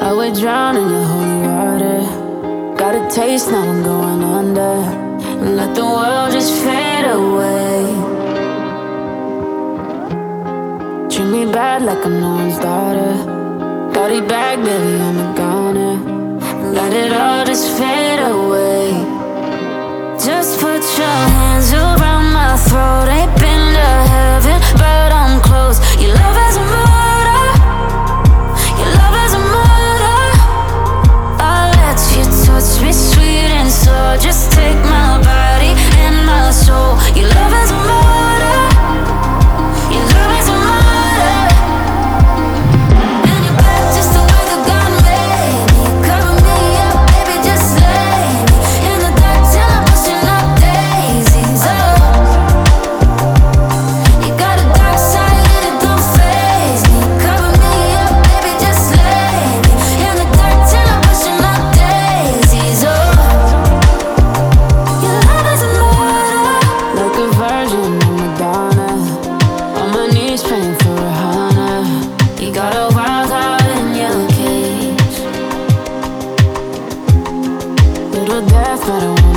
I would drown in your holy water. Got a taste, now I'm going under. And let the world just fade away. Treat me bad like I'm no one's daughter. Body bag, baby, I'm a goner. Let it all just fade away. Just put your hands around my throat. Ain't been to heaven, but I'm close. Your love has a murder. Your love has a murder. I'll let you touch me sweet and slow. Just take my body and my soul. Your love has a murder. Your love has a murder. And your back just the way the God made me. Cover me up, baby, just lay me in the dark till I'm pushing up daisies. Oh, you got a dark side and it don't faze me. Cover me up, baby, just lay me in the dark till I'm pushing up daisies. Oh, your love is a murder. Like a virgin, I'm Madonna. On my knees praying for a Hana. You got a wild heart in your cage. Little death, but I won't